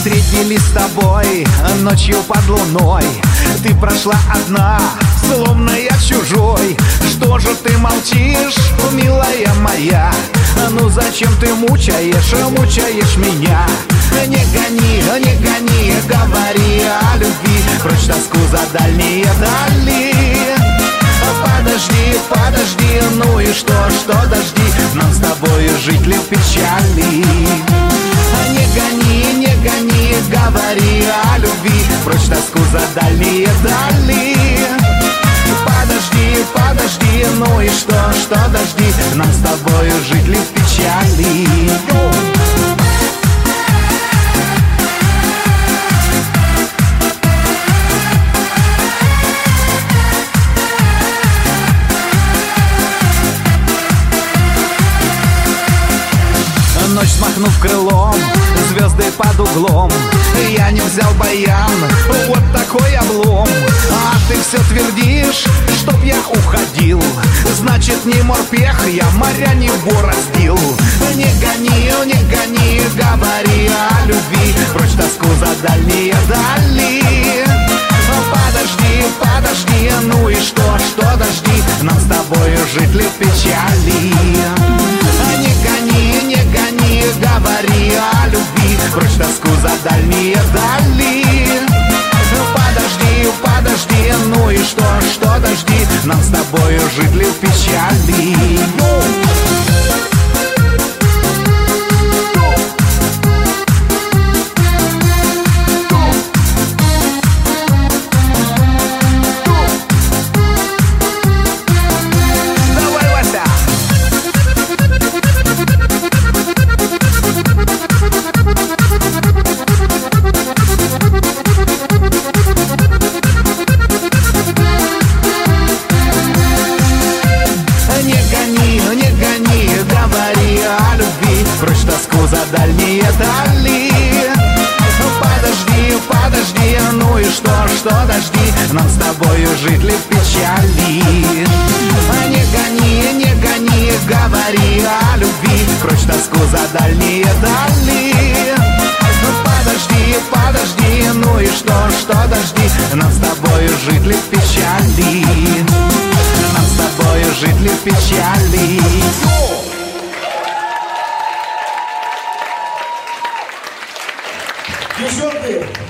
Встретились с тобой ночью под луной. Ты прошла одна, словно я чужой. Что же ты молчишь, милая моя? Ну зачем ты мучаешь меня? Не гони, говори о любви, прочь тоску за дальние дали. Подожди, ну и что дожди, нам с тобой жить ли в печали? Не гони, говори о любви, прочь тоску за дальние дали. Подожди, ну и что дожди, нам с тобой жить ли в печали? Ночь смахнув крылом, звезды под углом, я не взял баян, вот такой облом. А ты все твердишь, чтоб я уходил. Значит, не морпех, я моря не бороздил. Не гони, говори о любви, прочь тоску за дальние дали. Подожди, ну и что дожди, нам с тобой жить ли в печали? Не гони, говори о любви, прочь тоску за дальние дали. Подожди, ну и что дожди, нам с тобой жить ли в печали? Прочь тоску за дальние дали. Подожди, ну и что дожди, нам с тобою жить ли в печали? Не гони, говори о любви, прочь тоску за дальние дали. Подожди, ну и что дожди, нам с тобою жить ли в печали? Нам с тобою жить ли в печали? Девчонки!